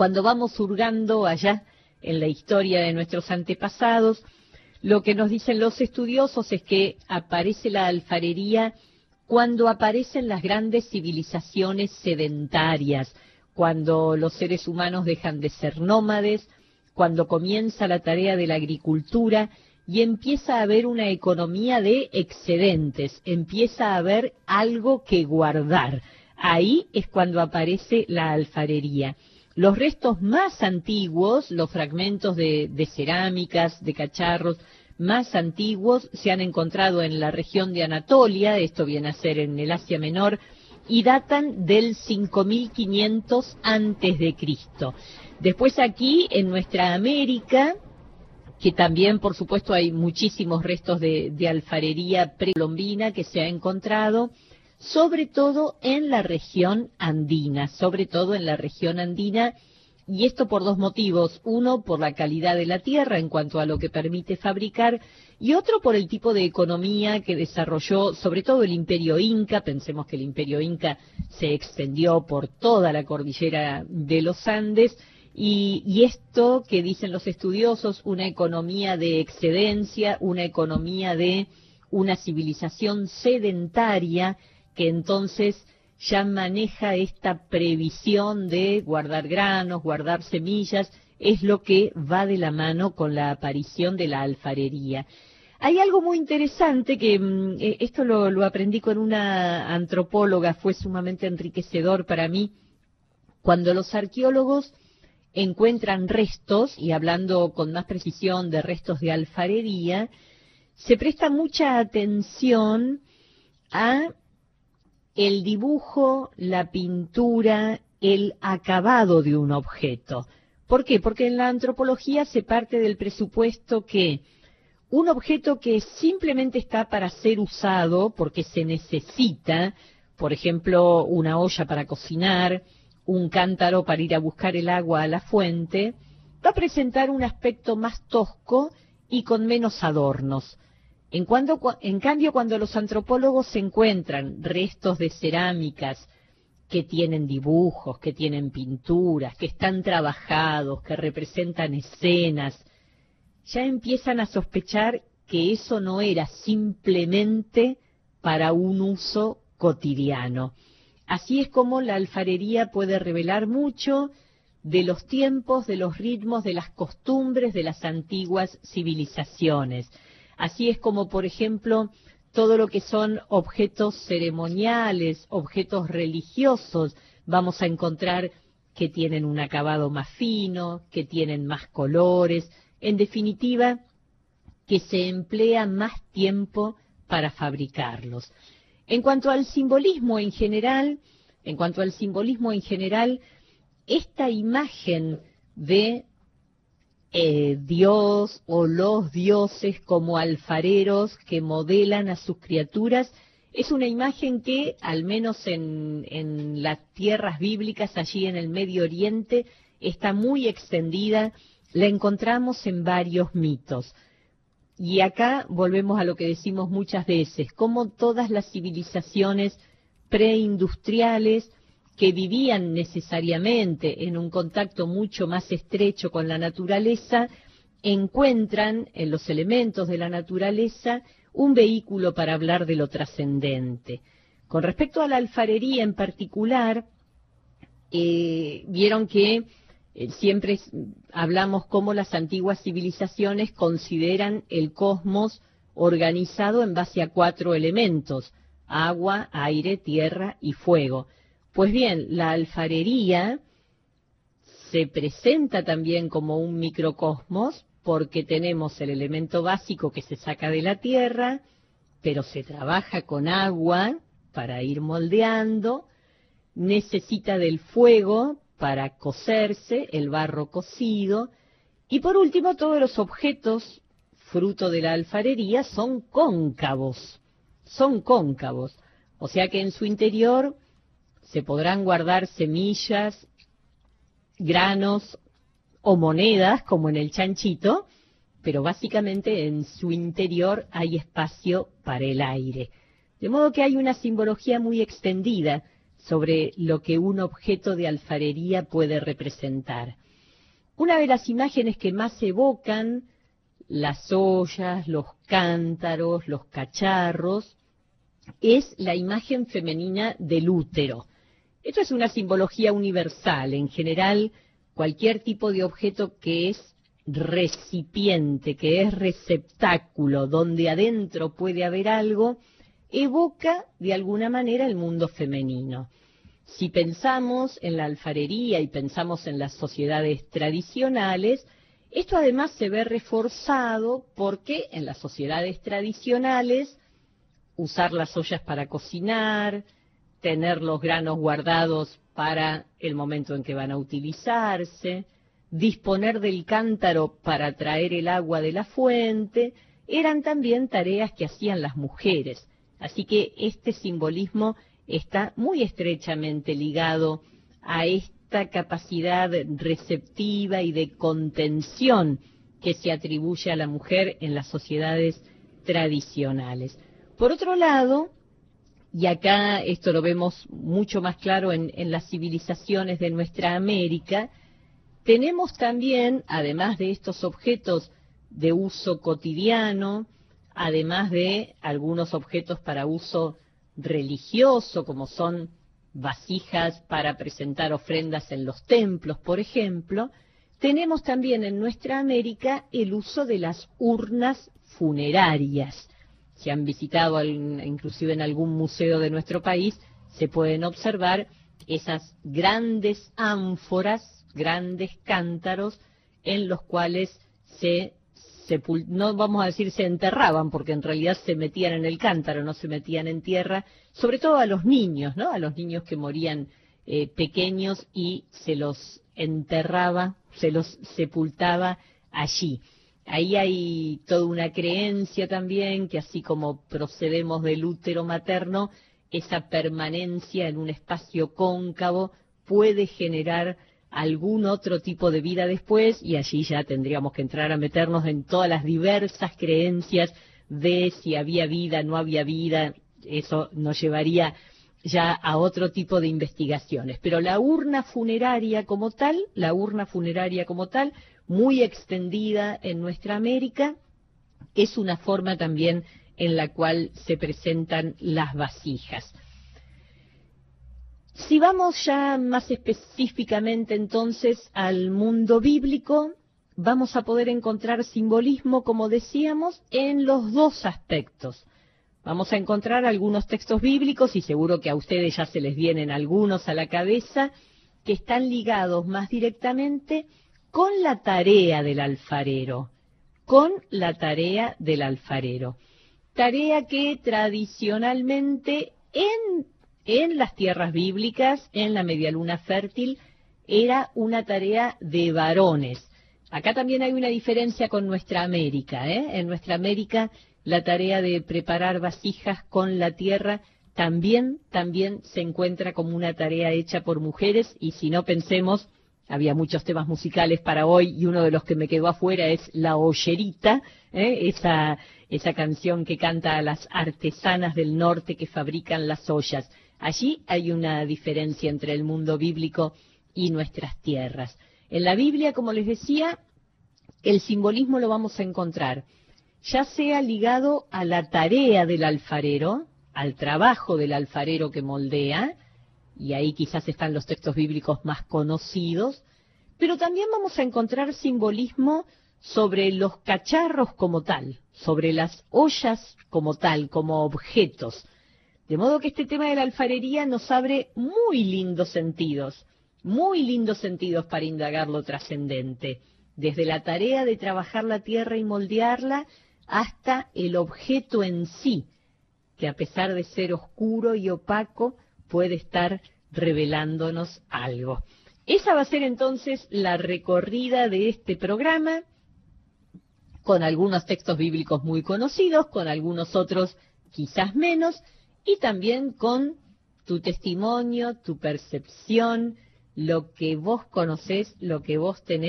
Cuando vamos hurgando allá en la historia de nuestros antepasados, lo que nos dicen los estudiosos es que aparece la alfarería cuando aparecen las grandes civilizaciones sedentarias, cuando los seres humanos dejan de ser nómades, cuando comienza la tarea de la agricultura y empieza a haber una economía de excedentes, empieza a haber algo que guardar. Ahí es cuando aparece la alfarería. Los restos más antiguos, los fragmentos de cerámicas, de cacharros más antiguos, se han encontrado en la región de Anatolia, esto viene a ser en el Asia Menor, y datan del 5500 antes de Cristo. Después aquí, en nuestra América, que también, por supuesto, hay muchísimos restos de alfarería precolombina que se ha encontrado, sobre todo en la región andina, y esto por dos motivos. Uno, por la calidad de la tierra en cuanto a lo que permite fabricar, y otro por el tipo de economía que desarrolló, sobre todo el Imperio Inca. Pensemos que el Imperio Inca se extendió por toda la cordillera de los Andes, y esto que dicen los estudiosos, una economía de excedencia, una economía de una civilización sedentaria, que entonces ya maneja esta previsión de guardar granos, guardar semillas, es lo que va de la mano con la aparición de la alfarería. Hay algo muy interesante que esto lo aprendí con una antropóloga, fue sumamente enriquecedor para mí. Cuando los arqueólogos encuentran restos, y hablando con más precisión de restos de alfarería, se presta mucha atención a el dibujo, la pintura, el acabado de un objeto. ¿Por qué? Porque en la antropología se parte del presupuesto que un objeto que simplemente está para ser usado porque se necesita, por ejemplo, una olla para cocinar, un cántaro para ir a buscar el agua a la fuente, va a presentar un aspecto más tosco y con menos adornos. En cambio, cuando los antropólogos encuentran restos de cerámicas que tienen dibujos, que tienen pinturas, que están trabajados, que representan escenas, ya empiezan a sospechar que eso no era simplemente para un uso cotidiano. Así es como la alfarería puede revelar mucho de los tiempos, de los ritmos, de las costumbres de las antiguas civilizaciones. Así es como, por ejemplo, todo lo que son objetos ceremoniales, objetos religiosos, vamos a encontrar que tienen un acabado más fino, que tienen más colores, en definitiva, que se emplea más tiempo para fabricarlos. En cuanto al simbolismo en general, esta imagen de Dios o los dioses como alfareros que modelan a sus criaturas, es una imagen que, al menos en las tierras bíblicas, allí en el Medio Oriente, está muy extendida, la encontramos en varios mitos. Y acá volvemos a lo que decimos muchas veces, cómo todas las civilizaciones preindustriales que vivían necesariamente en un contacto mucho más estrecho con la naturaleza, encuentran en los elementos de la naturaleza un vehículo para hablar de lo trascendente. Con respecto a la alfarería en particular, vieron que siempre hablamos cómo las antiguas civilizaciones consideran el cosmos organizado en base a 4 elementos: agua, aire, tierra y fuego. Pues bien, la alfarería se presenta también como un microcosmos porque tenemos el elemento básico que se saca de la tierra, pero se trabaja con agua para ir moldeando, necesita del fuego para cocerse, el barro cocido, y por último todos los objetos fruto de la alfarería son cóncavos, o sea que en su interior se podrán guardar semillas, granos o monedas, como en el chanchito, pero básicamente en su interior hay espacio para el aire. De modo que hay una simbología muy extendida sobre lo que un objeto de alfarería puede representar. Una de las imágenes que más evocan las ollas, los cántaros, los cacharros, es la imagen femenina del útero. Esto es una simbología universal. En general, cualquier tipo de objeto que es recipiente, que es receptáculo, donde adentro puede haber algo, evoca de alguna manera el mundo femenino. Si pensamos en la alfarería y pensamos en las sociedades tradicionales, esto además se ve reforzado porque en las sociedades tradicionales usar las ollas para cocinar, tener los granos guardados para el momento en que van a utilizarse, disponer del cántaro para traer el agua de la fuente, eran también tareas que hacían las mujeres. Así que este simbolismo está muy estrechamente ligado a esta capacidad receptiva y de contención que se atribuye a la mujer en las sociedades tradicionales. Por otro lado, y acá esto lo vemos mucho más claro en las civilizaciones de nuestra América, tenemos también, además de estos objetos de uso cotidiano, además de algunos objetos para uso religioso, como son vasijas para presentar ofrendas en los templos, por ejemplo, tenemos también en nuestra América el uso de las urnas funerarias. Si han visitado inclusive en algún museo de nuestro país, se pueden observar esas grandes ánforas, grandes cántaros, en los cuales no vamos a decir se enterraban, porque en realidad se metían en el cántaro, no se metían en tierra, sobre todo a los niños, ¿no? A los niños que morían pequeños y se los enterraba, se los sepultaba allí. Ahí hay toda una creencia también que así como procedemos del útero materno, esa permanencia en un espacio cóncavo puede generar algún otro tipo de vida después, y allí ya tendríamos que entrar a meternos en todas las diversas creencias de si había vida, no había vida. Eso nos llevaría ya a otro tipo de investigaciones. Pero la urna funeraria como tal, muy extendida en nuestra América, es una forma también en la cual se presentan las vasijas. Si vamos ya más específicamente entonces al mundo bíblico, vamos a poder encontrar simbolismo, como decíamos, en los dos aspectos. Vamos a encontrar algunos textos bíblicos, y seguro que a ustedes ya se les vienen algunos a la cabeza, que están ligados más directamente con la tarea del alfarero, tarea que tradicionalmente en las tierras bíblicas, en la medialuna fértil, era una tarea de varones. Acá también hay una diferencia con nuestra América, En nuestra América la tarea de preparar vasijas con la tierra también se encuentra como una tarea hecha por mujeres, y si no pensemos, había muchos temas musicales para hoy, y uno de los que me quedó afuera es La Ollerita, esa canción que canta a las artesanas del norte que fabrican las ollas. Allí hay una diferencia entre el mundo bíblico y nuestras tierras. En la Biblia, como les decía, el simbolismo lo vamos a encontrar, ya sea ligado a la tarea del alfarero, al trabajo del alfarero que moldea, y ahí quizás están los textos bíblicos más conocidos, pero también vamos a encontrar simbolismo sobre los cacharros como tal, sobre las ollas como tal, como objetos. De modo que este tema de la alfarería nos abre muy lindos sentidos para indagar lo trascendente, desde la tarea de trabajar la tierra y moldearla hasta el objeto en sí, que a pesar de ser oscuro y opaco, puede estar revelándonos algo. Esa va a ser entonces la recorrida de este programa, con algunos textos bíblicos muy conocidos, con algunos otros quizás menos, y también con tu testimonio, tu percepción, lo que vos conocés, lo que vos tenés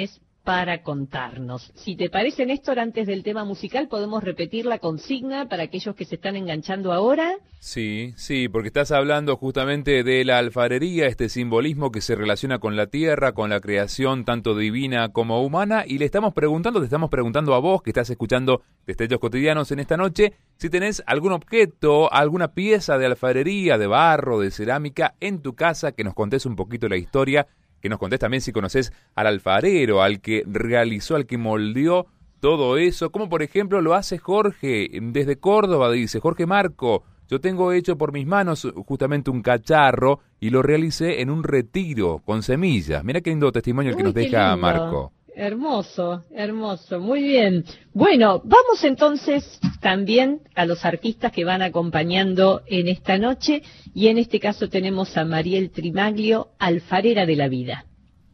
para contarnos. Si te parece, Néstor, antes del tema musical, podemos repetir la consigna para aquellos que se están enganchando ahora. Sí, porque estás hablando justamente de la alfarería, este simbolismo que se relaciona con la tierra, con la creación tanto divina como humana, y te estamos preguntando a vos que estás escuchando Destellos Cotidianos en esta noche, si tenés algún objeto, alguna pieza de alfarería, de barro, de cerámica en tu casa, que nos contés un poquito la historia, que nos contés también si conoces al alfarero, al que realizó, al que moldeó todo eso, como por ejemplo lo hace Jorge desde Córdoba, dice Jorge Marco. Yo tengo hecho por mis manos justamente un cacharro y lo realicé en un retiro con semillas. Mira qué lindo testimonio el que nos deja lindo. Marco. Hermoso, muy bien. Bueno, vamos entonces también a los artistas que van acompañando en esta noche, y en este caso tenemos a Mariel Trimaglio, alfarera de la vida.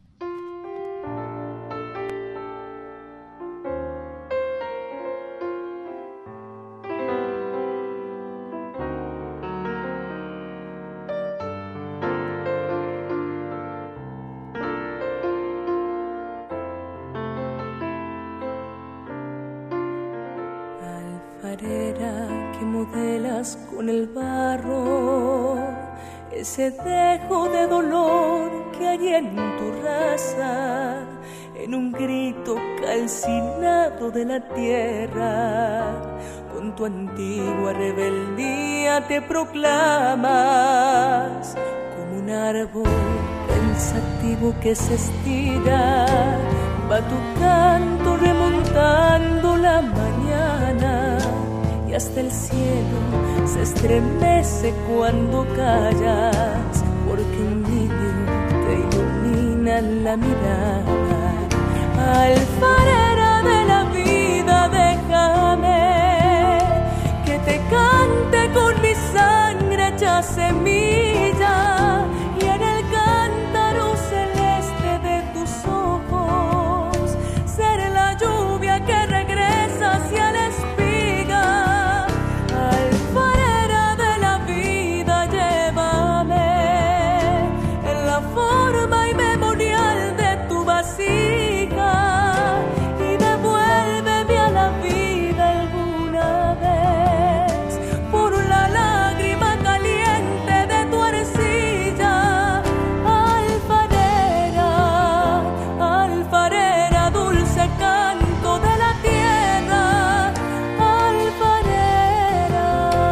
Que modelas con el barro ese dejo de dolor que hay en tu raza, en un grito calcinado de la tierra. Con tu antigua rebeldía te proclamas como un árbol pensativo que se estira. Va tu canto remontando la mañana, y hasta el cielo se estremece cuando callas, porque un niño te ilumina la mirada. Alfarera de la vida, déjame que te cante con mi sangre hecha semilla, y en el cántaro celeste de tus ojos seré la lluvia que regresa hacia la espiga. Alfarera de la vida, llévame en la forma inmemorial de tu vasija y devuélveme a la vida alguna vez por la lágrima caliente de tu arcilla. Alfarera, alfarera, dulce canto de la tierra. Alfarera.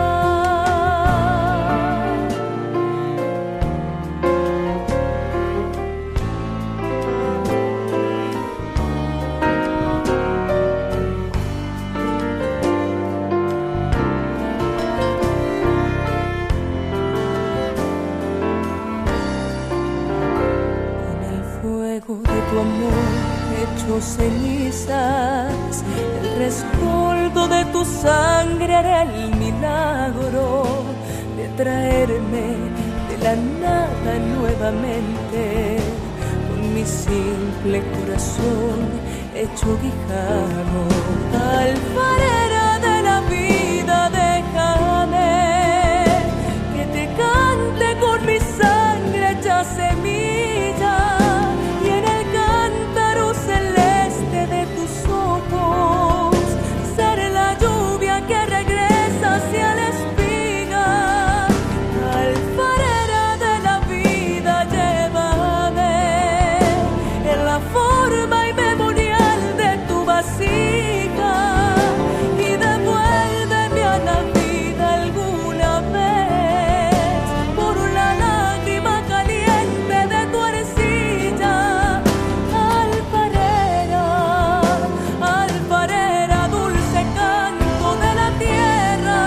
Con el fuego de tu amor hecho cenizas, el rescoldo de tu sangre hará el milagro de traerme de la nada nuevamente, con mi simple corazón hecho guijarro. Alfarera de la vida, déjame que te cante con mi sangre hecha semilla, y en el cántaro celeste de tus ojos seré la lluvia que regresa hacia la espiga. Alfarera de la vida, llévame en la forma inmemorial de tu vasija y devuélveme a la vida alguna vez por la lágrima caliente de tu arcilla. Alfarera, alfarera, dulce canto de la tierra.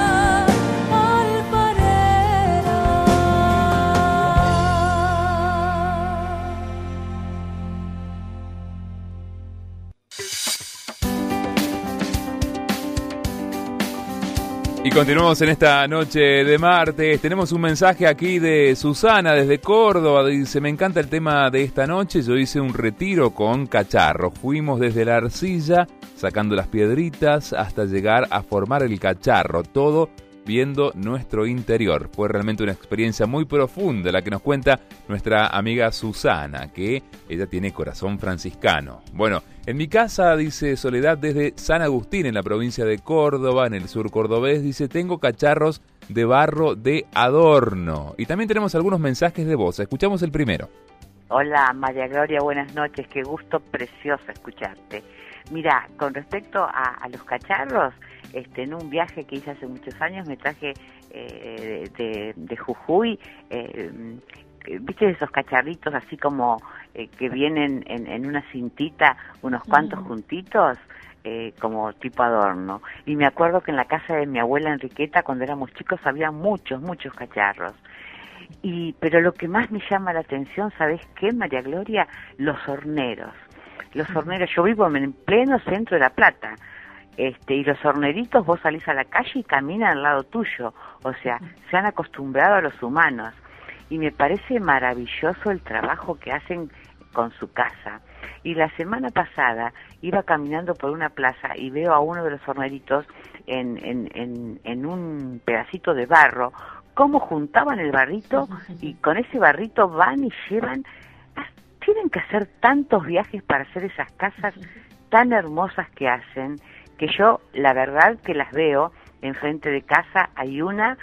Alfarera. Y continuamos en esta noche de martes. Tenemos un mensaje aquí de Susana desde Córdoba. Dice: me encanta el tema de esta noche. Yo hice un retiro con cacharro. Fuimos desde la arcilla, sacando las piedritas, hasta llegar a formar el cacharro. Todo viendo nuestro interior. Fue realmente una experiencia muy profunda la que nos cuenta nuestra amiga Susana, que ella tiene corazón franciscano. Bueno, en mi casa, dice Soledad, desde San Agustín, en la provincia de Córdoba, en el sur cordobés, dice, tengo cacharros de barro de adorno. Y también tenemos algunos mensajes de voz. Escuchamos el primero. Hola María Gloria, buenas noches, qué gusto precioso escucharte. Mira, con respecto a los cacharros, en un viaje que hice hace muchos años me traje de Jujuy, viste esos cacharritos así como que vienen en una cintita, unos cuantos juntitos, como tipo adorno. Y me acuerdo que en la casa de mi abuela Enriqueta, cuando éramos chicos, había muchos cacharros. Pero lo que más me llama la atención, ¿sabes qué, María Gloria? Los horneros. Los horneros, yo vivo en pleno centro de La Plata, y los horneritos, vos salís a la calle y caminan al lado tuyo, o sea, se han acostumbrado a los humanos, y me parece maravilloso el trabajo que hacen con su casa. Y la semana pasada iba caminando por una plaza y veo a uno de los horneritos en un pedacito de barro, cómo juntaban el barrito, y con ese barrito van y llevan. Tienen que hacer tantos viajes para hacer esas casas tan hermosas que hacen, que yo la verdad que las veo enfrente de casa. Hay una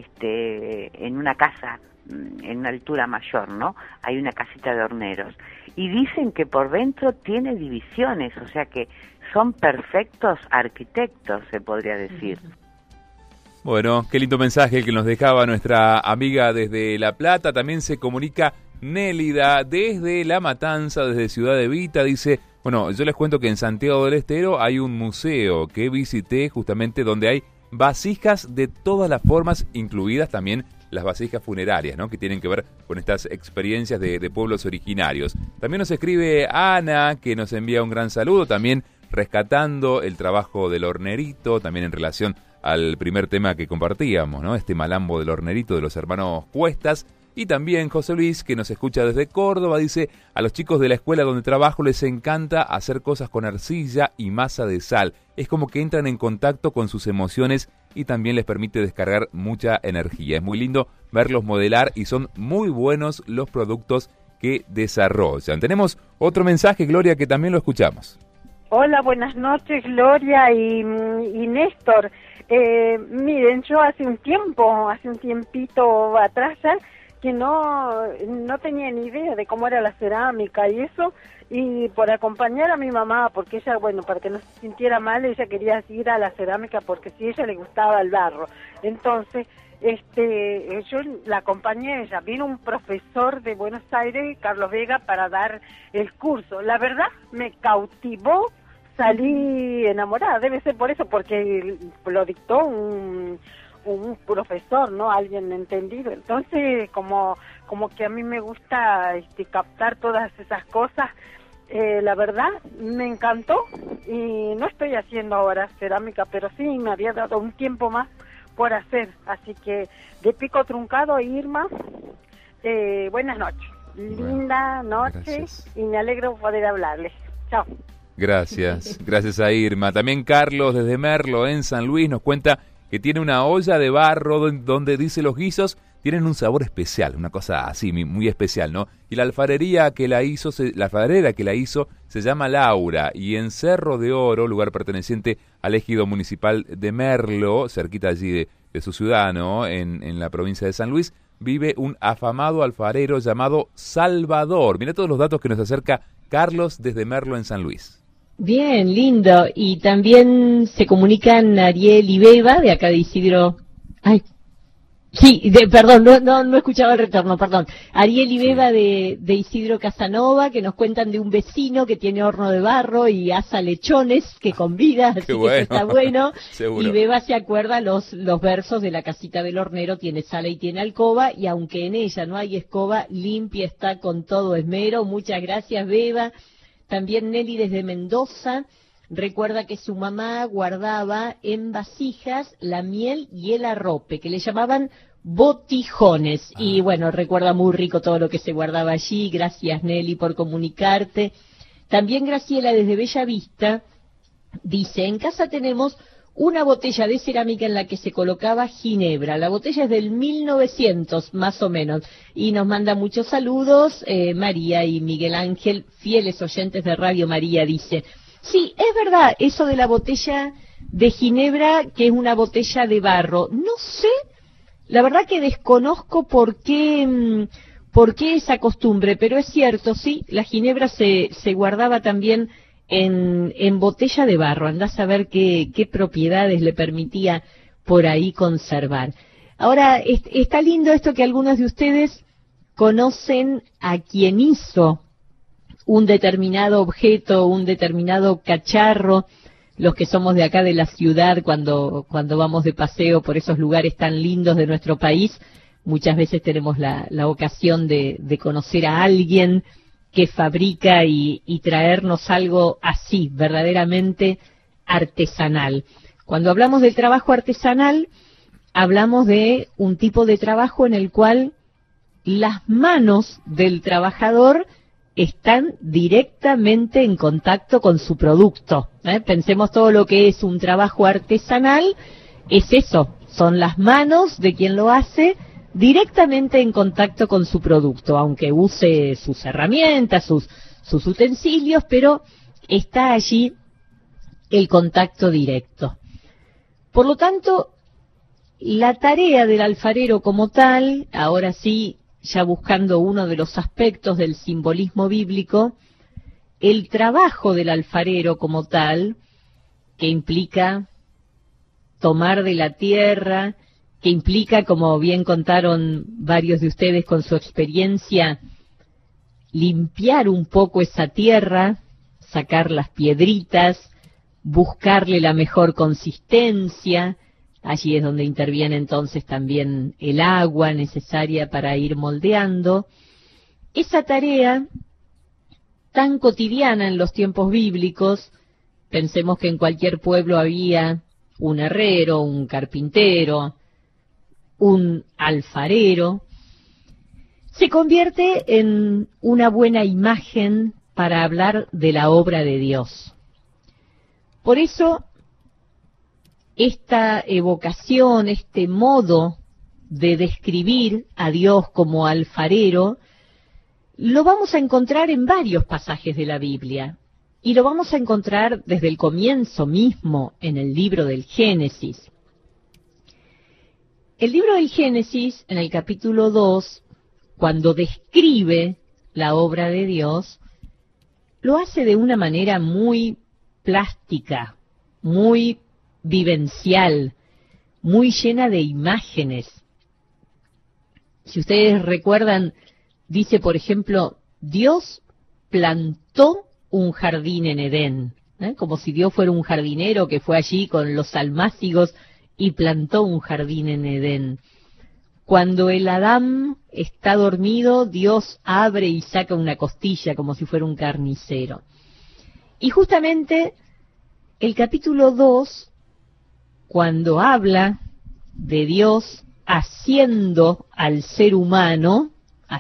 en una casa en una altura mayor, ¿no? Hay una casita de horneros y dicen que por dentro tiene divisiones, o sea que son perfectos arquitectos, se podría decir. Bueno, qué lindo mensaje que nos dejaba nuestra amiga desde La Plata. También se comunica Nélida desde La Matanza, desde Ciudad de Vita. Dice, bueno, yo les cuento que en Santiago del Estero hay un museo que visité justamente donde hay vasijas de todas las formas, incluidas también las vasijas funerarias, ¿no? Que tienen que ver con estas experiencias de pueblos originarios. También nos escribe Ana, que nos envía un gran saludo, también rescatando el trabajo del hornerito, también en relación al primer tema que compartíamos, ¿no? Este malambo del hornerito de los hermanos Cuestas. Y también José Luis, que nos escucha desde Córdoba, dice, a los chicos de la escuela donde trabajo les encanta hacer cosas con arcilla y masa de sal. Es como que entran en contacto con sus emociones y también les permite descargar mucha energía. Es muy lindo verlos modelar y son muy buenos los productos que desarrollan. Tenemos otro mensaje, Gloria, que también lo escuchamos. Hola, buenas noches, Gloria y Néstor. Miren, yo hace un tiempito atrás ya, que no tenía ni idea de cómo era la cerámica y eso, y por acompañar a mi mamá, porque ella, bueno, para que no se sintiera mal, ella quería ir a la cerámica porque si ella le gustaba el barro. Entonces, yo la acompañé a ella. Vino un profesor de Buenos Aires, Carlos Vega, para dar el curso. La verdad, me cautivó, salí enamorada. Debe ser por eso, porque lo dictó un profesor, ¿no? Alguien entendido. Entonces, como que a mí me gusta captar todas esas cosas, la verdad me encantó, y no estoy haciendo ahora cerámica, pero sí me había dado un tiempo más por hacer, así que de pico truncado, Irma, buenas noches, linda noche, gracias. Y me alegro poder hablarles. Chao. Gracias a Irma. También Carlos desde Merlo en San Luis nos cuenta que tiene una olla de barro donde dice los guisos tienen un sabor especial, una cosa así, muy especial, ¿no? Y la alfarería que la hizo, la alfarera que la hizo se llama Laura, y en Cerro de Oro, lugar perteneciente al ejido municipal de Merlo, cerquita allí de su ciudad, ¿no? En la provincia de San Luis, vive un afamado alfarero llamado Salvador. Mira todos los datos que nos acerca Carlos desde Merlo en San Luis. Bien, lindo. Y también se comunican Ariel y Beba, de acá de Isidro. Ay, sí, perdón, no escuchaba el retorno, perdón. Ariel y Beba de Isidro Casanova, que nos cuentan de un vecino que tiene horno de barro y asa lechones que convida, así bueno. Que eso está bueno. Seguro. Y Beba se acuerda los versos de la casita del hornero: tiene sala y tiene alcoba, y aunque en ella no hay escoba, limpia está con todo esmero. Muchas gracias, Beba. También Nelly desde Mendoza recuerda que su mamá guardaba en vasijas la miel y el arrope, que le llamaban botijones. Y bueno, recuerda muy rico todo lo que se guardaba allí. Gracias, Nelly, por comunicarte. También Graciela desde Bella Vista dice: en casa tenemos una botella de cerámica en la que se colocaba ginebra. La botella es del 1900, más o menos. Y nos manda muchos saludos, María y Miguel Ángel, fieles oyentes de Radio María, dice. Sí, es verdad, eso de la botella de ginebra, que es una botella de barro. No sé, la verdad que desconozco por qué esa costumbre, pero es cierto, sí, la ginebra se guardaba también en botella de barro. Andás a ver qué propiedades le permitía por ahí conservar. Ahora, está lindo esto que algunos de ustedes conocen a quien hizo un determinado objeto, un determinado cacharro. Los que somos de acá de la ciudad, cuando vamos de paseo por esos lugares tan lindos de nuestro país, muchas veces tenemos la ocasión de conocer a alguien que fabrica y traernos algo así, verdaderamente artesanal. Cuando hablamos del trabajo artesanal, hablamos de un tipo de trabajo en el cual las manos del trabajador están directamente en contacto con su producto. Pensemos todo lo que es un trabajo artesanal, es eso, son las manos de quien lo hace directamente en contacto con su producto, aunque use sus herramientas, sus utensilios, pero está allí el contacto directo. Por lo tanto, la tarea del alfarero como tal, ahora sí, ya buscando uno de los aspectos del simbolismo bíblico, el trabajo del alfarero como tal, que implica tomar de la tierra, que implica, como bien contaron varios de ustedes con su experiencia, limpiar un poco esa tierra, sacar las piedritas, buscarle la mejor consistencia. Allí es donde interviene entonces también el agua necesaria para ir moldeando. Esa tarea tan cotidiana en los tiempos bíblicos, pensemos que en cualquier pueblo había un herrero, un carpintero, un alfarero, se convierte en una buena imagen para hablar de la obra de Dios. Por eso, esta evocación, este modo de describir a Dios como alfarero, lo vamos a encontrar en varios pasajes de la Biblia, y lo vamos a encontrar desde el comienzo mismo en el libro del Génesis. El libro del Génesis, en el capítulo 2, cuando describe la obra de Dios, lo hace de una manera muy plástica, muy vivencial, muy llena de imágenes. Si ustedes recuerdan, dice, por ejemplo, Dios plantó un jardín en Edén, como si Dios fuera un jardinero que fue allí con los almácigos y plantó un jardín en Edén. Cuando el Adán está dormido, Dios abre y saca una costilla como si fuera un carnicero. Y justamente el capítulo 2, cuando habla de Dios haciendo al ser humano,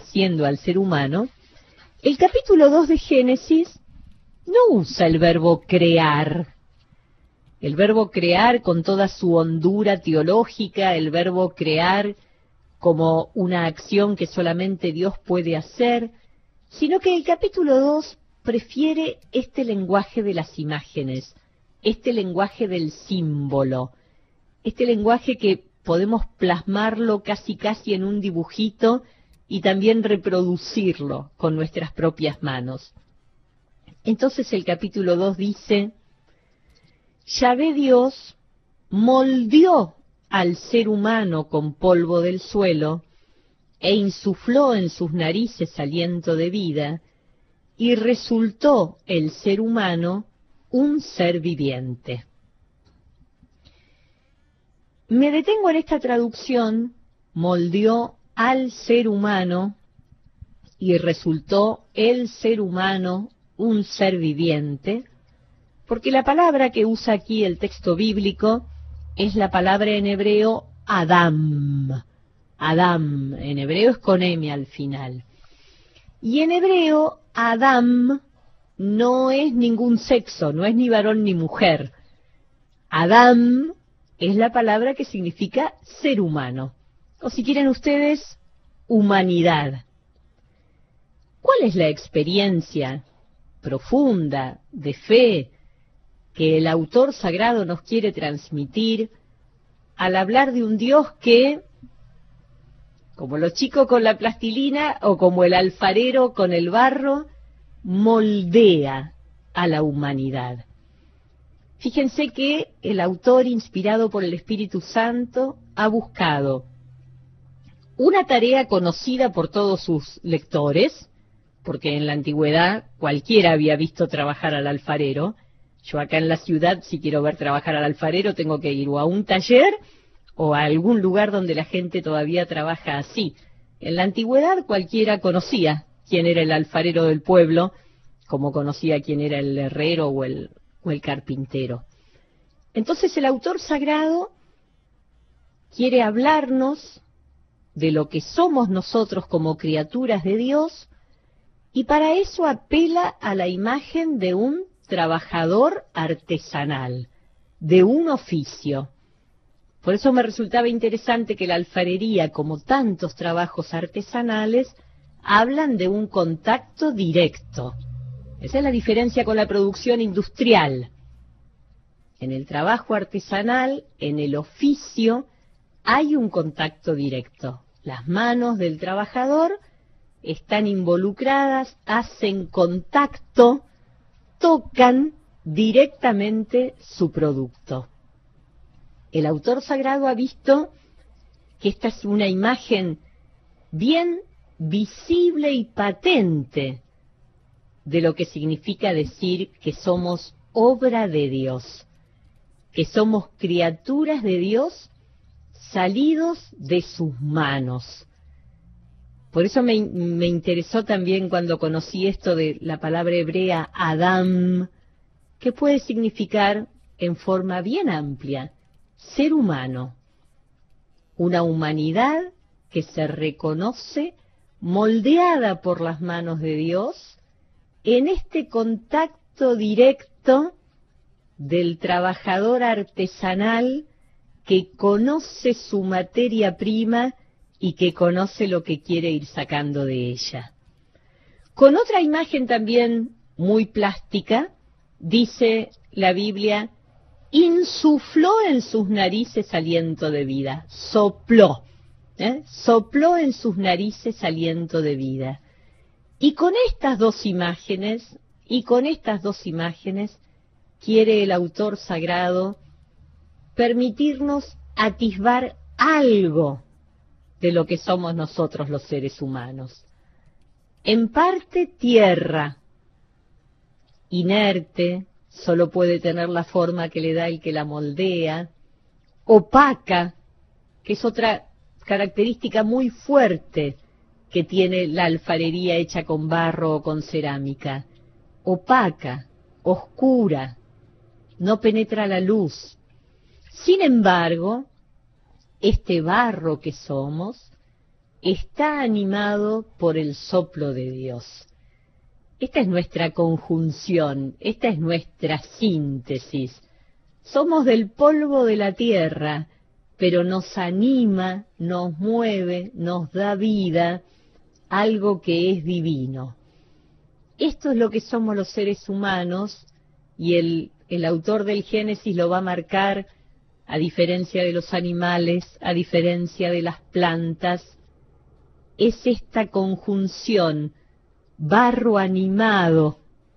el capítulo 2 de Génesis no usa el verbo crear. El verbo crear con toda su hondura teológica, el verbo crear como una acción que solamente Dios puede hacer, sino que el capítulo 2 prefiere este lenguaje de las imágenes, este lenguaje del símbolo, este lenguaje que podemos plasmarlo casi en un dibujito y también reproducirlo con nuestras propias manos. Entonces el capítulo 2 dice: Yahvé Dios moldeó al ser humano con polvo del suelo e insufló en sus narices aliento de vida, y resultó el ser humano un ser viviente. Me detengo en esta traducción, moldeó al ser humano y resultó el ser humano un ser viviente, porque la palabra que usa aquí el texto bíblico es la palabra en hebreo Adam. Adam, en hebreo es con M al final. Y en hebreo, Adam no es ningún sexo, no es ni varón ni mujer. Adam es la palabra que significa ser humano, o si quieren ustedes, humanidad. ¿Cuál es la experiencia profunda de fe que el autor sagrado nos quiere transmitir al hablar de un Dios que, como los chicos con la plastilina o como el alfarero con el barro, moldea a la humanidad? Fíjense que el autor, inspirado por el Espíritu Santo, ha buscado una tarea conocida por todos sus lectores, porque en la antigüedad cualquiera había visto trabajar al alfarero. Yo acá en la ciudad, si quiero ver trabajar al alfarero, tengo que ir o a un taller o a algún lugar donde la gente todavía trabaja así. En la antigüedad cualquiera conocía quién era el alfarero del pueblo, como conocía quién era el herrero o el carpintero. Entonces el autor sagrado quiere hablarnos de lo que somos nosotros como criaturas de Dios, y para eso apela a la imagen de un trabajador artesanal, de un oficio. Por eso me resultaba interesante que la alfarería, como tantos trabajos artesanales, hablan de un contacto directo. Esa es la diferencia con la producción industrial. En el trabajo artesanal, en el oficio, hay un contacto directo. Las manos del trabajador están involucradas, hacen contacto, tocan directamente su producto. El autor sagrado ha visto que esta es una imagen bien visible y patente de lo que significa decir que somos obra de Dios, que somos criaturas de Dios salidos de sus manos. Por eso me interesó también cuando conocí esto de la palabra hebrea Adam, que puede significar en forma bien amplia ser humano, una humanidad que se reconoce moldeada por las manos de Dios en este contacto directo del trabajador artesanal que conoce su materia prima y que conoce lo que quiere ir sacando de ella. Con otra imagen también muy plástica, dice la Biblia, insufló en sus narices aliento de vida, sopló, sopló en sus narices aliento de vida. Y con estas dos imágenes, quiere el autor sagrado permitirnos atisbar algo de lo que somos nosotros los seres humanos. En parte tierra, inerte, solo puede tener la forma que le da el que la moldea, opaca, que es otra característica muy fuerte que tiene la alfarería hecha con barro o con cerámica, opaca, oscura, no penetra la luz. Sin embargo, este barro que somos está animado por el soplo de Dios. Esta es nuestra conjunción, esta es nuestra síntesis. Somos del polvo de la tierra, pero nos anima, nos mueve, nos da vida, algo que es divino. Esto es lo que somos los seres humanos, y el autor del Génesis lo va a marcar, a diferencia de los animales, a diferencia de las plantas. Es esta conjunción, barro animado,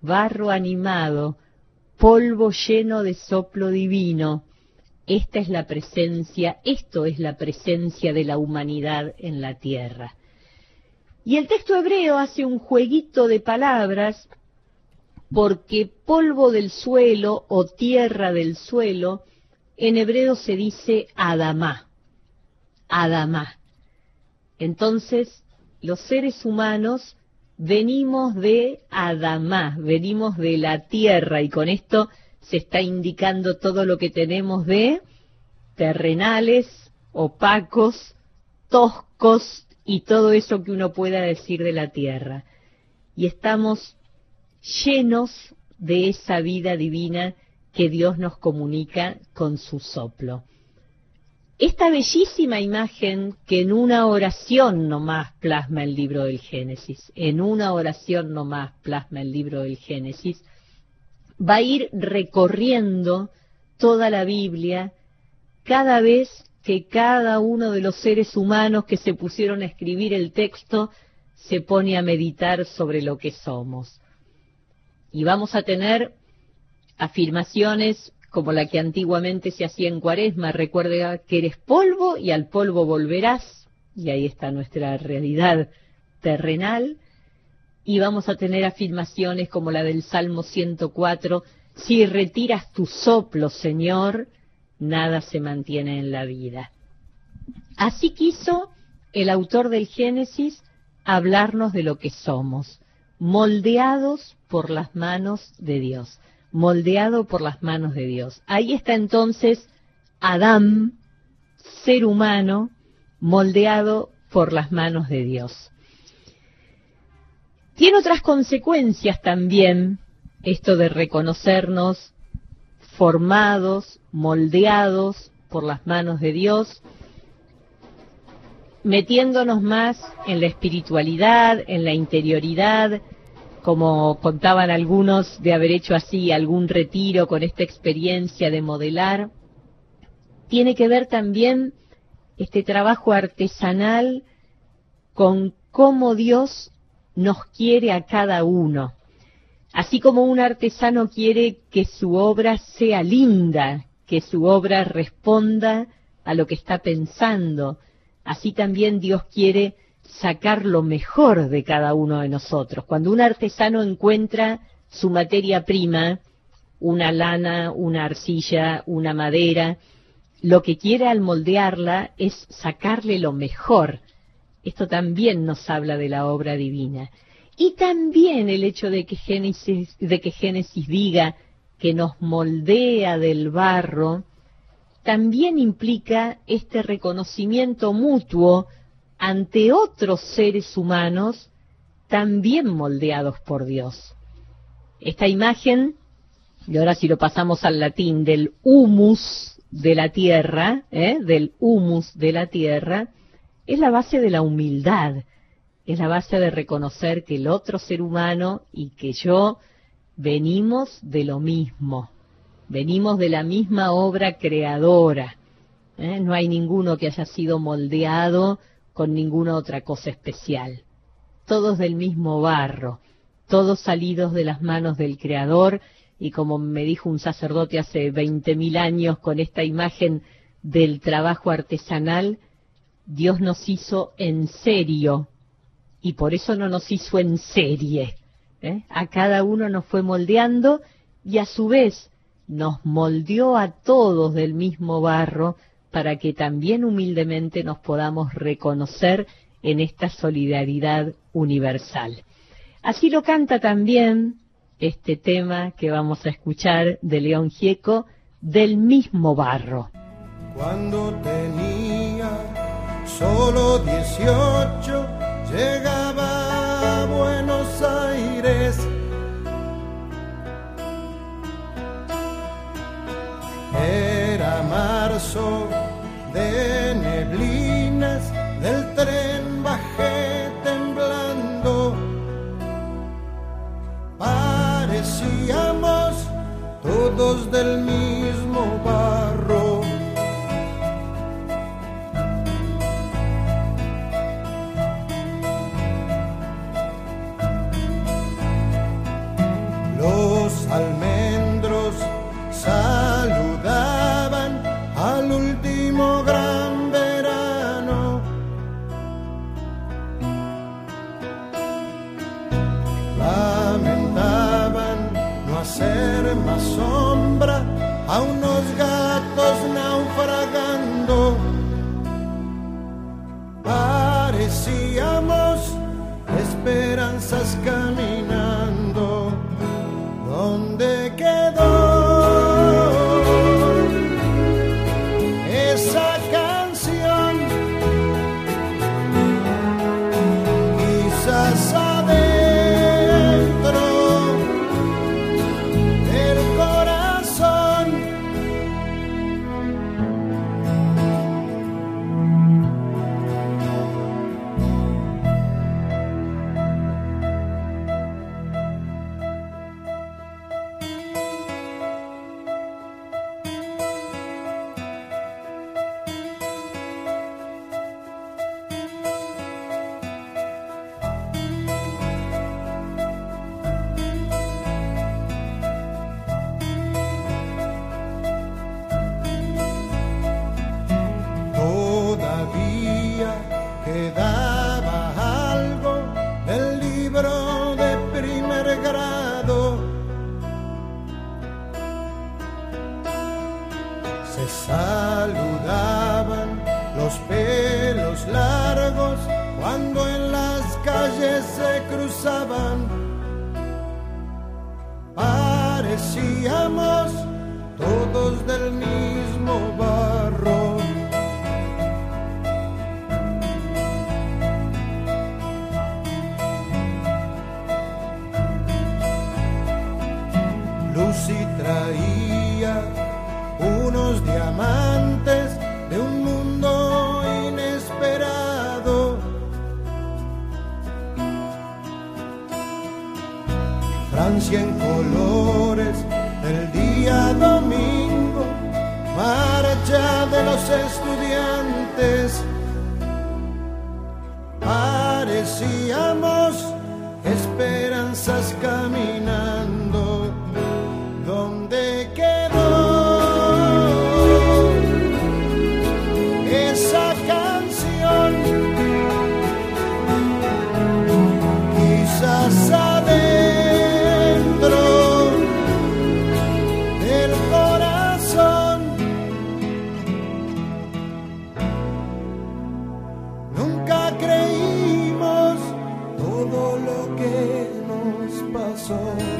polvo lleno de soplo divino. Esta es la presencia, esto es la presencia de la humanidad en la tierra. Y el texto hebreo hace un jueguito de palabras, porque polvo del suelo o tierra del suelo, en hebreo se dice Adamá, Adamá. Entonces, los seres humanos venimos de Adamá, venimos de la tierra, y con esto se está indicando todo lo que tenemos de terrenales, opacos, toscos, y todo eso que uno pueda decir de la tierra. Y estamos llenos de esa vida divina que Dios nos comunica con su soplo. Esta bellísima imagen que en una oración nomás plasma el libro del Génesis, en una oración nomás plasma el libro del Génesis, va a ir recorriendo toda la Biblia cada vez que cada uno de los seres humanos que se pusieron a escribir el texto se pone a meditar sobre lo que somos. Y vamos a tener afirmaciones como la que antiguamente se hacía en Cuaresma: recuerda que eres polvo y al polvo volverás, y ahí está nuestra realidad terrenal. Y vamos a tener afirmaciones como la del Salmo 104, si retiras tu soplo, Señor, nada se mantiene en la vida. Así quiso el autor del Génesis hablarnos de lo que somos, moldeados por las manos de Dios. Moldeado por las manos de Dios. Ahí está entonces Adán, ser humano, moldeado por las manos de Dios. Tiene otras consecuencias también esto de reconocernos formados, moldeados por las manos de Dios, metiéndonos más en la espiritualidad, en la interioridad, como contaban algunos de haber hecho así algún retiro con esta experiencia de modelar. Tiene que ver también este trabajo artesanal con cómo Dios nos quiere a cada uno. Así como un artesano quiere que su obra sea linda, que su obra responda a lo que está pensando, así también Dios quiere sacar lo mejor de cada uno de nosotros. Cuando un artesano encuentra su materia prima, una lana, una arcilla, una madera, lo que quiere al moldearla es sacarle lo mejor. Esto también nos habla de la obra divina. Y también el hecho de que Génesis diga que nos moldea del barro, también implica este reconocimiento mutuo ante otros seres humanos también moldeados por Dios. Esta imagen, y ahora si lo pasamos al latín, del humus de la tierra, del humus de la tierra, es la base de la humildad, es la base de reconocer que el otro ser humano y que yo venimos de lo mismo, venimos de la misma obra creadora. No hay ninguno que haya sido moldeado con ninguna otra cosa especial. Todos del mismo barro, todos salidos de las manos del Creador, y como me dijo un sacerdote hace 20.000 años con esta imagen del trabajo artesanal, Dios nos hizo en serio, y por eso no nos hizo en serie. A cada uno nos fue moldeando, y a su vez nos moldeó a todos del mismo barro, para que también humildemente nos podamos reconocer en esta solidaridad universal. Así lo canta también este tema que vamos a escuchar de León Gieco, del mismo barro. Cuando tenía solo 18, llegaba a Buenos Aires. Era marzo de neblinas, del tren bajé temblando. Parecíamos todos del mismo barro. Los almendros saludaban al último gran verano. Lamentaban no hacer más sombra a unos gatos naufragando. Parecíamos esperanzas caminando. ¿Dónde quedó esa canción? Quizás adentro del corazón. se saludaban los pelos largos cuando en las calles se cruzaban. Parecíamos todos del mismo barro. Lucy traía unos diamantes de un mundo inesperado. Francia en colores del día domingo, marcha de los estudiantes. Parecíamos esperanzas caminando. ¿Dónde quedó esa canción? Quizás adentro del corazón. Nunca creímos todo lo que nos pasó.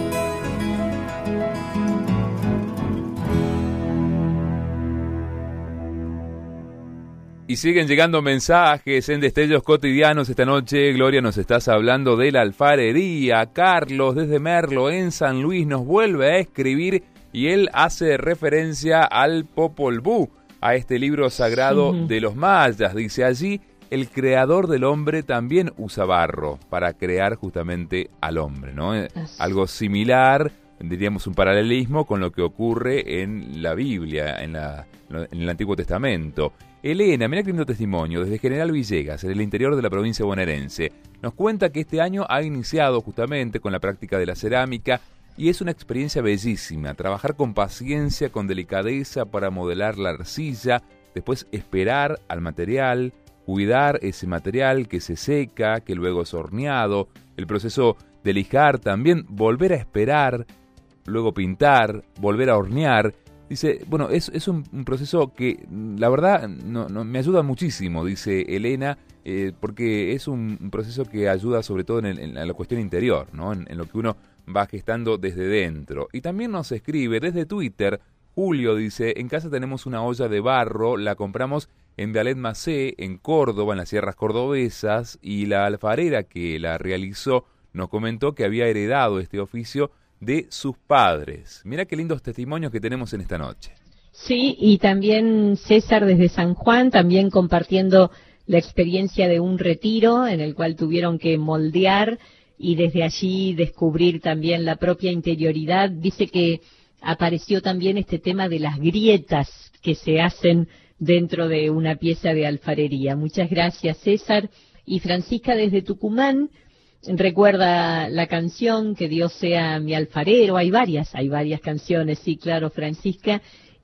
Y siguen llegando mensajes en Destellos Cotidianos. Esta noche, Gloria, nos estás hablando de la alfarería. Carlos, desde Merlo, en San Luis, nos vuelve a escribir y él hace referencia al Popol Vuh, a este libro sagrado de los mayas. Dice allí, el creador del hombre también usa barro para crear justamente al hombre, ¿no? Algo similar, diríamos un paralelismo con lo que ocurre en la Biblia, en el Antiguo Testamento. Elena, mira qué lindo testimonio, desde General Villegas, en el interior de la provincia bonaerense. Nos cuenta que este año ha iniciado justamente con la práctica de la cerámica y es una experiencia bellísima. Trabajar con paciencia, con delicadeza para modelar la arcilla, después esperar al material, cuidar ese material que se seca, que luego es horneado, el proceso de lijar también, volver a esperar, luego pintar, volver a hornear. Dice, bueno, es un proceso que la verdad no me ayuda muchísimo, dice Elena, porque es un proceso que ayuda sobre todo en la cuestión interior, ¿no? En lo que uno va gestando desde dentro. Y también nos escribe desde Twitter, Julio dice, en casa tenemos una olla de barro, la compramos en Vialet Macé, en Córdoba, en las sierras cordobesas, y la alfarera que la realizó nos comentó que había heredado este oficio de sus padres. Mira qué lindos testimonios que tenemos en esta noche. Sí, y también César desde San Juan, también compartiendo la experiencia de un retiro en el cual tuvieron que moldear y desde allí descubrir también la propia interioridad. Dice que apareció también este tema de las grietas que se hacen dentro de una pieza de alfarería. Muchas gracias, César. Y Francisca desde Tucumán recuerda la canción Que Dios sea mi alfarero. Hay varias canciones, sí, claro, Francisca.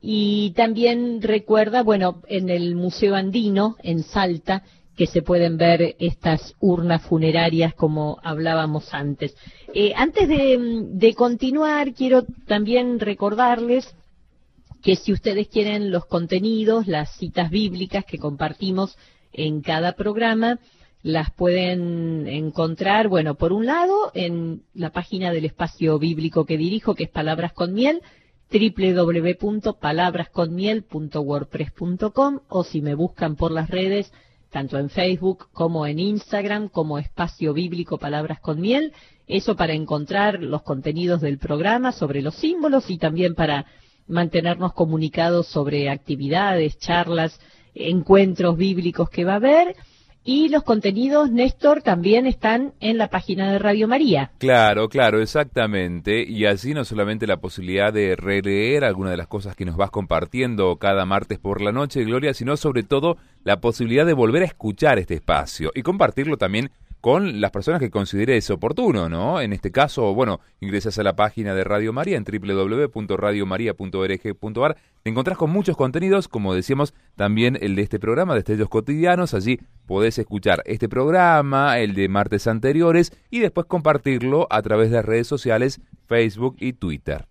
Y también recuerda, bueno, en el Museo Andino, en Salta, que se pueden ver estas urnas funerarias como hablábamos antes. Antes de continuar, quiero también recordarles que si ustedes quieren los contenidos, las citas bíblicas que compartimos en cada programa, las pueden encontrar, bueno, por un lado, en la página del espacio bíblico que dirijo, que es Palabras con Miel, www.palabrasconmiel.wordpress.com, o si me buscan por las redes, tanto en Facebook como en Instagram, como Espacio Bíblico Palabras con Miel, eso para encontrar los contenidos del programa sobre los símbolos y también para mantenernos comunicados sobre actividades, charlas, encuentros bíblicos que va a haber. Y los contenidos, Néstor, también están en la página de Radio María. Claro, exactamente. Y allí no solamente la posibilidad de releer algunas de las cosas que nos vas compartiendo cada martes por la noche, Gloria, sino sobre todo la posibilidad de volver a escuchar este espacio y compartirlo también con las personas que consideres oportuno, ¿no? En este caso, bueno, ingresas a la página de Radio María en www.radiomaria.org.ar. Te encontrás con muchos contenidos, como decíamos, también el de este programa, Destellos Cotidianos. Allí podés escuchar este programa, el de martes anteriores, y después compartirlo a través de redes sociales, Facebook y Twitter.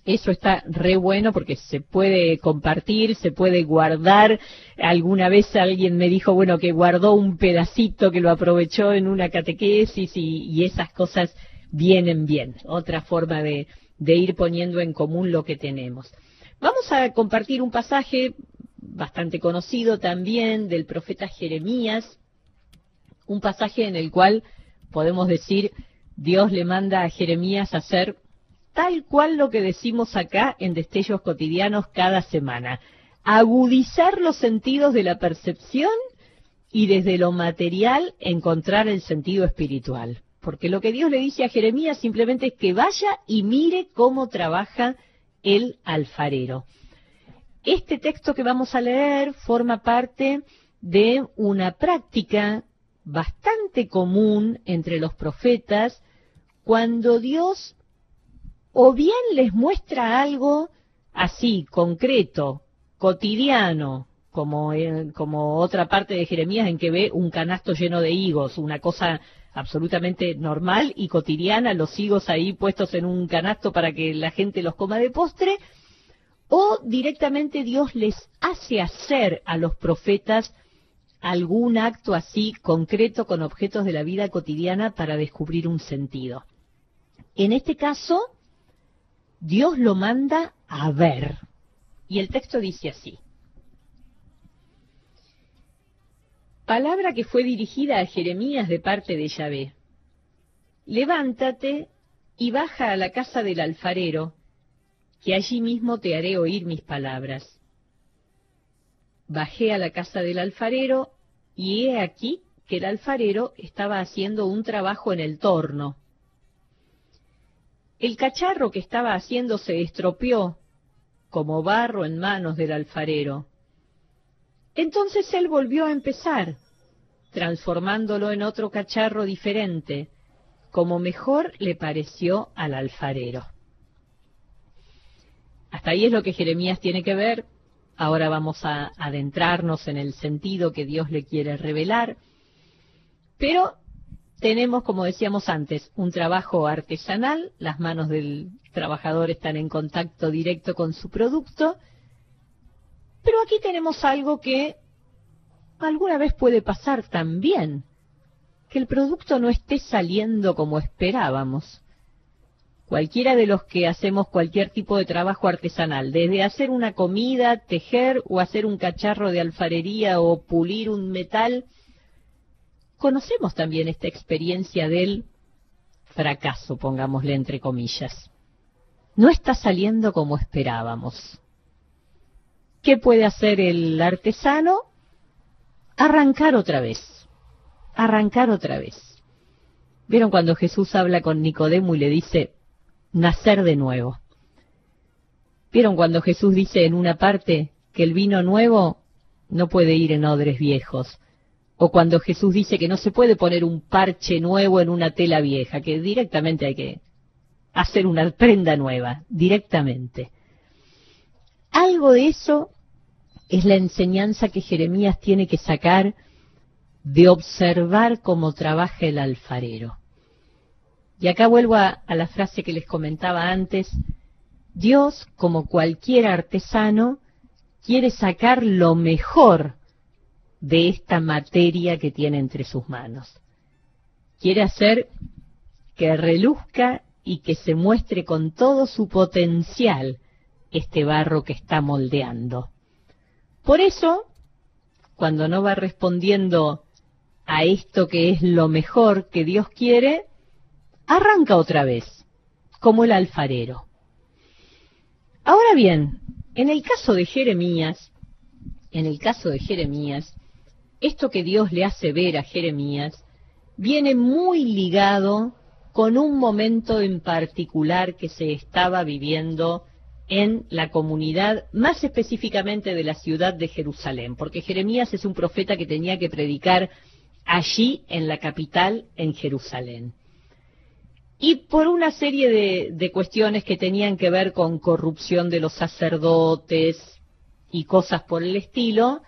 Eso está re bueno porque se puede compartir, se puede guardar. Alguna vez alguien me dijo, bueno, que guardó un pedacito, que lo aprovechó en una catequesis y esas cosas vienen bien. Otra forma de ir poniendo en común lo que tenemos. Vamos a compartir un pasaje bastante conocido también del profeta Jeremías, un pasaje en el cual podemos decir, Dios le manda a Jeremías a hacer tal cual lo que decimos acá en Destellos Cotidianos cada semana, agudizar los sentidos de la percepción y desde lo material encontrar el sentido espiritual. Porque lo que Dios le dice a Jeremías simplemente es que vaya y mire cómo trabaja el alfarero. Este texto que vamos a leer forma parte de una práctica bastante común entre los profetas cuando Dios o bien les muestra algo así, concreto, cotidiano, como otra parte de Jeremías en que ve un canasto lleno de higos, una cosa absolutamente normal y cotidiana, los higos ahí puestos en un canasto para que la gente los coma de postre, o directamente Dios les hace hacer a los profetas algún acto así concreto con objetos de la vida cotidiana para descubrir un sentido. En este caso, Dios lo manda a ver. Y el texto dice así. Palabra que fue dirigida a Jeremías de parte de Yahvé. Levántate y baja a la casa del alfarero, que allí mismo te haré oír mis palabras. Bajé a la casa del alfarero, y he aquí que el alfarero estaba haciendo un trabajo en el torno. El cacharro que estaba haciendo se estropeó, como barro en manos del alfarero. Entonces él volvió a empezar, transformándolo en otro cacharro diferente, como mejor le pareció al alfarero. Hasta ahí es lo que Jeremías tiene que ver. Ahora vamos a adentrarnos en el sentido que Dios le quiere revelar. Pero tenemos, como decíamos antes, un trabajo artesanal, las manos del trabajador están en contacto directo con su producto, pero aquí tenemos algo que alguna vez puede pasar también, que el producto no esté saliendo como esperábamos. Cualquiera de los que hacemos cualquier tipo de trabajo artesanal, desde hacer una comida, tejer o hacer un cacharro de alfarería o pulir un metal, conocemos también esta experiencia del fracaso, pongámosle entre comillas. No está saliendo como esperábamos. ¿Qué puede hacer el artesano? Arrancar otra vez. Arrancar otra vez. ¿Vieron cuando Jesús habla con Nicodemo y le dice, nacer de nuevo? ¿Vieron cuando Jesús dice en una parte que el vino nuevo no puede ir en odres viejos? O cuando Jesús dice que no se puede poner un parche nuevo en una tela vieja, que directamente hay que hacer una prenda nueva, directamente. Algo de eso es la enseñanza que Jeremías tiene que sacar de observar cómo trabaja el alfarero. Y acá vuelvo a la frase que les comentaba antes. Dios, como cualquier artesano, quiere sacar lo mejor de esta materia que tiene entre sus manos. Quiere hacer que reluzca y que se muestre con todo su potencial este barro que está moldeando. Por eso, cuando no va respondiendo a esto que es lo mejor que Dios quiere, arranca otra vez, como el alfarero. Ahora bien, en el caso de Jeremías, esto que Dios le hace ver a Jeremías viene muy ligado con un momento en particular que se estaba viviendo en la comunidad, más específicamente de la ciudad de Jerusalén, porque Jeremías es un profeta que tenía que predicar allí en la capital, en Jerusalén. Y por una serie de cuestiones que tenían que ver con corrupción de los sacerdotes y cosas por el estilo,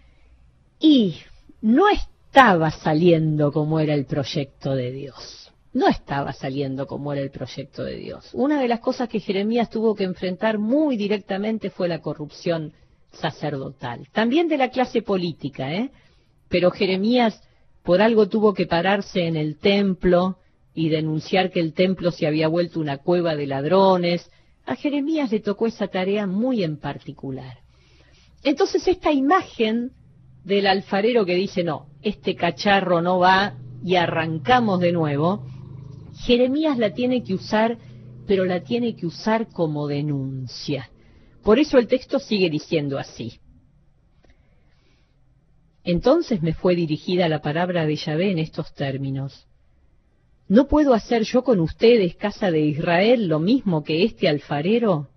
y no estaba saliendo como era el proyecto de Dios. no estaba saliendo como era el proyecto de Dios. Una de las cosas que Jeremías tuvo que enfrentar muy directamente fue la corrupción sacerdotal, también de la clase política, pero Jeremías por algo tuvo que pararse en el templo y denunciar que el templo se había vuelto una cueva de ladrones. A Jeremías le tocó esa tarea muy en particular. Entonces esta imagen del alfarero que dice, no, este cacharro no va y arrancamos de nuevo, Jeremías la tiene que usar, pero la tiene que usar como denuncia. Por eso el texto sigue diciendo así. Entonces me fue dirigida la palabra de Yahvé en estos términos. ¿No puedo hacer yo con ustedes, casa de Israel, lo mismo que este alfarero?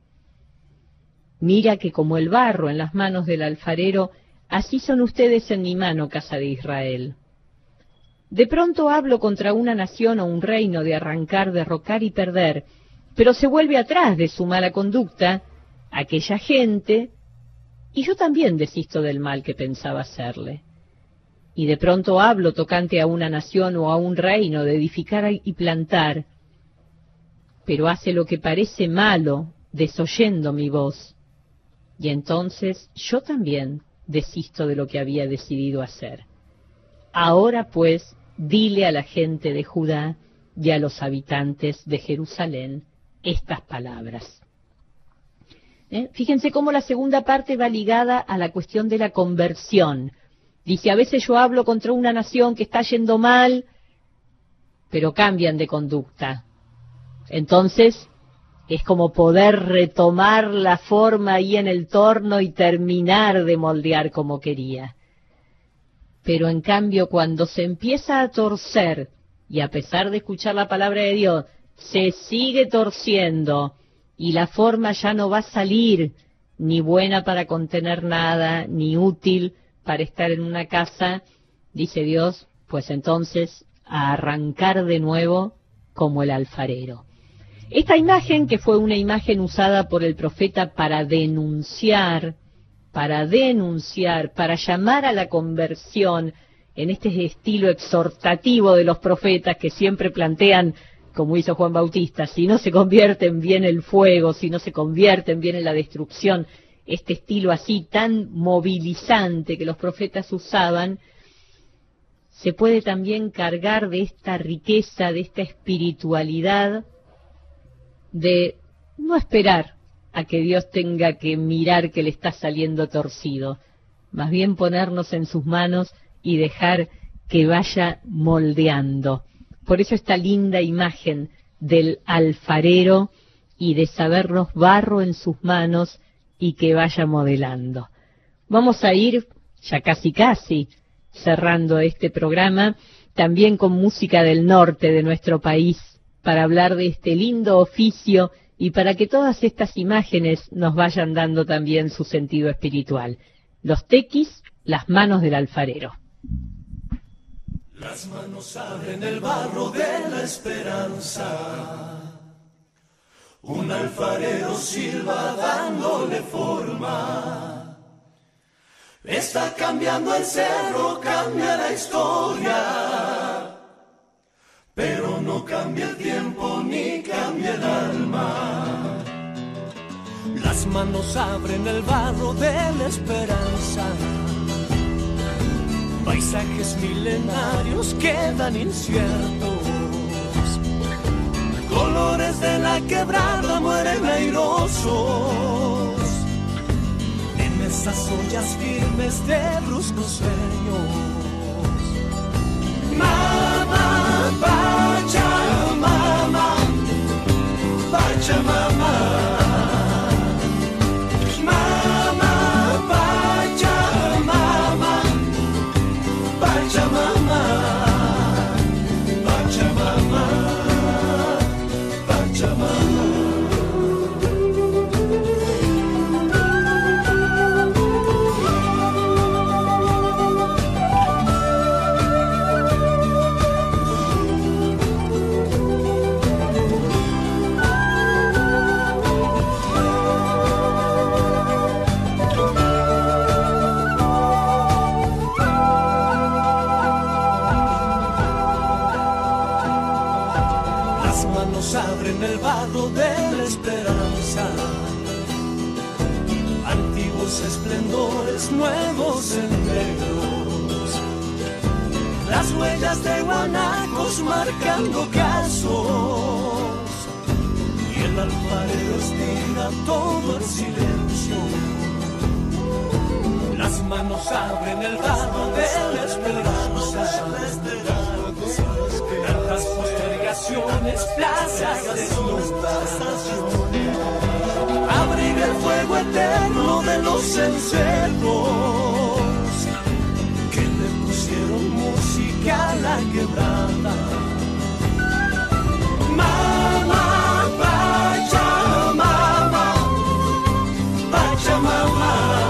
Mira que como el barro en las manos del alfarero, así son ustedes en mi mano, casa de Israel. De pronto hablo contra una nación o un reino de arrancar, derrocar y perder, pero se vuelve atrás de su mala conducta aquella gente, y yo también desisto del mal que pensaba hacerle. Y de pronto hablo tocante a una nación o a un reino de edificar y plantar, pero hace lo que parece malo, desoyendo mi voz. Y entonces yo también desisto de lo que había decidido hacer. Ahora pues, dile a la gente de Judá y a los habitantes de Jerusalén estas palabras. Fíjense cómo la segunda parte va ligada a la cuestión de la conversión. Dice, a veces yo hablo contra una nación que está yendo mal, pero cambian de conducta. Entonces, es como poder retomar la forma ahí en el torno y terminar de moldear como quería. Pero en cambio, cuando se empieza a torcer, y a pesar de escuchar la palabra de Dios, se sigue torciendo, y la forma ya no va a salir, ni buena para contener nada, ni útil para estar en una casa, dice Dios, pues entonces a arrancar de nuevo como el alfarero. Esta imagen, que fue una imagen usada por el profeta para denunciar, para llamar a la conversión, en este estilo exhortativo de los profetas que siempre plantean, como hizo Juan Bautista, si no se convierten viene el fuego, si no se convierten viene la destrucción, este estilo así tan movilizante que los profetas usaban, se puede también cargar de esta riqueza, de esta espiritualidad, de no esperar a que Dios tenga que mirar que le está saliendo torcido, más bien ponernos en sus manos y dejar que vaya moldeando. Por eso esta linda imagen del alfarero y de sabernos barro en sus manos y que vaya modelando. Vamos a ir, ya casi cerrando este programa, también con música del norte de nuestro país, para hablar de este lindo oficio y para que todas estas imágenes nos vayan dando también su sentido espiritual. Los tequis, las manos del alfarero. Las manos abren el barro de la esperanza. Un alfarero silba dándole forma. Está cambiando el cerro, cambia la historia. Pero no cambia el tiempo ni cambia el alma. Las manos abren el barro de la esperanza. Paisajes milenarios quedan inciertos. Colores de la quebrada mueren airosos. En esas ollas firmes de bruscos sueños. Mama, Pachamama, Pachamama. Pachamama, Pachamama, Pachamama. barro de la esperanza. Antiguos esplendores, nuevos senderos, las huellas de guanacos marcando casos, y el alfarero estira todo el silencio. Las manos abren el barro de la esperanza. Tantas postergaciones, plazas desnudas. Abriga el fuego eterno de los cencerros que le pusieron música a la quebrada. Mamá, Pachamama, Pachamama.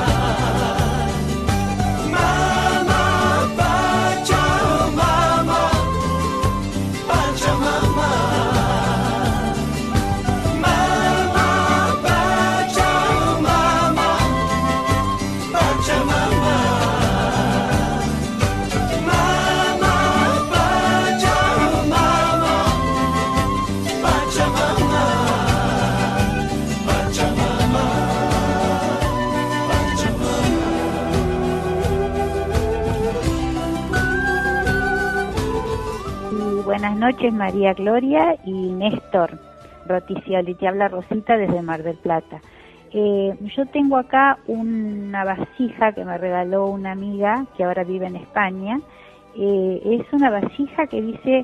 Buenas noches, María Gloria y Néstor Roticioli. Te habla Rosita desde Mar del Plata. Yo tengo acá una vasija que me regaló una amiga que ahora vive en España. Es una vasija que dice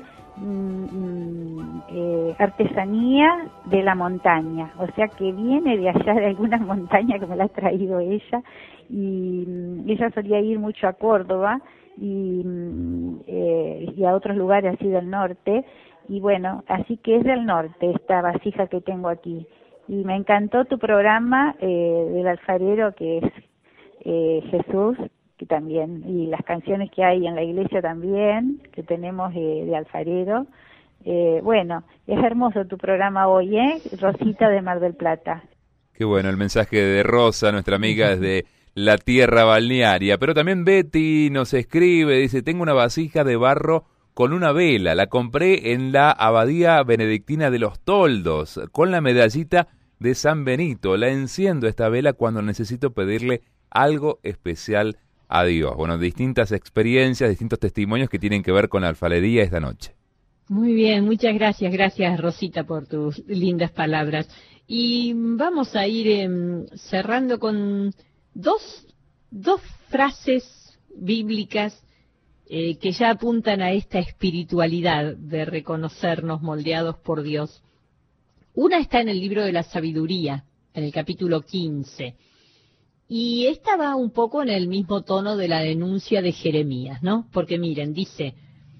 artesanía de la montaña, o sea que viene de allá de alguna montaña que me la ha traído ella, y ella solía ir mucho a Córdoba y a otros lugares así del norte, y bueno, así que es del norte esta vasija que tengo aquí. Y me encantó tu programa del alfarero, que es Jesús, que también, y las canciones que hay en la iglesia también, que tenemos de alfarero. Bueno, es hermoso tu programa hoy, Rosita de Mar del Plata. Qué bueno el mensaje de Rosa, nuestra amiga desde la tierra balnearia. Pero también Betty nos escribe, dice, tengo una vasija de barro con una vela, la compré en la abadía benedictina de los Toldos, con la medallita de San Benito. La enciendo esta vela cuando necesito pedirle algo especial a Dios. Bueno, distintas experiencias, distintos testimonios que tienen que ver con la alfarería esta noche. Muy bien, muchas gracias. Gracias, Rosita, por tus lindas palabras. Y vamos a ir cerrando con dos frases bíblicas que ya apuntan a esta espiritualidad de reconocernos moldeados por Dios. Una está en el libro de la sabiduría, en el capítulo 15. Y esta va un poco en el mismo tono de la denuncia de Jeremías, ¿no? Porque miren, dice,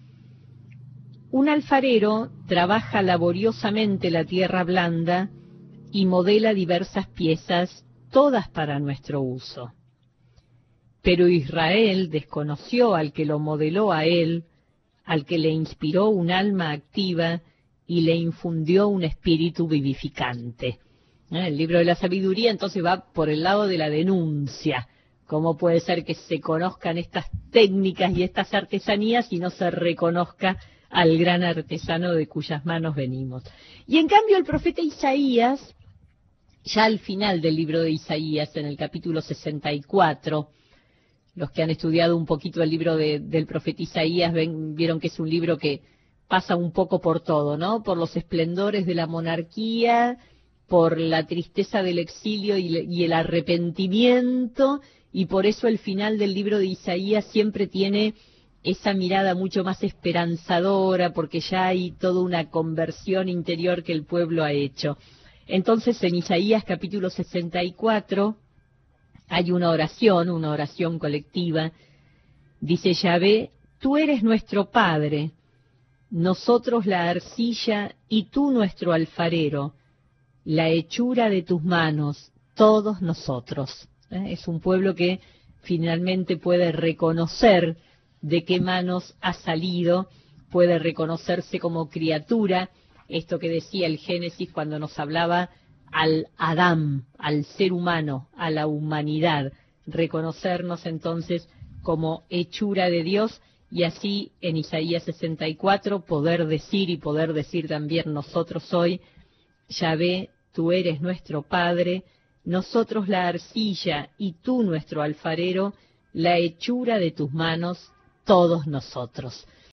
un alfarero trabaja laboriosamente la tierra blanda y modela diversas piezas, todas para nuestro uso. Pero Israel desconoció al que lo modeló a él, al que le inspiró un alma activa y le infundió un espíritu vivificante. El libro de la sabiduría entonces va por el lado de la denuncia. ¿Cómo puede ser que se conozcan estas técnicas y estas artesanías y no se reconozca al gran artesano de cuyas manos venimos? Y en cambio el profeta Isaías, ya al final del libro de Isaías, en el capítulo 64, los que han estudiado un poquito el libro del profeta Isaías vieron que es un libro que pasa un poco por todo, ¿no? Por los esplendores de la monarquía, por la tristeza del exilio y el arrepentimiento, y por eso el final del libro de Isaías siempre tiene esa mirada mucho más esperanzadora, porque ya hay toda una conversión interior que el pueblo ha hecho. Entonces en Isaías capítulo 64 hay una oración colectiva. Dice Yahvé, tú eres nuestro Padre, nosotros la arcilla y tú nuestro alfarero, la hechura de tus manos, todos nosotros. Es un pueblo que finalmente puede reconocer de qué manos ha salido, puede reconocerse como criatura, esto que decía el Génesis cuando nos hablaba al Adán, al ser humano, a la humanidad, reconocernos entonces como hechura de Dios, y así en Isaías 64 poder decir también nosotros hoy, Yahvé, tú eres nuestro Padre, nosotros la arcilla y tú nuestro alfarero, la hechura de tus manos, todos nosotros.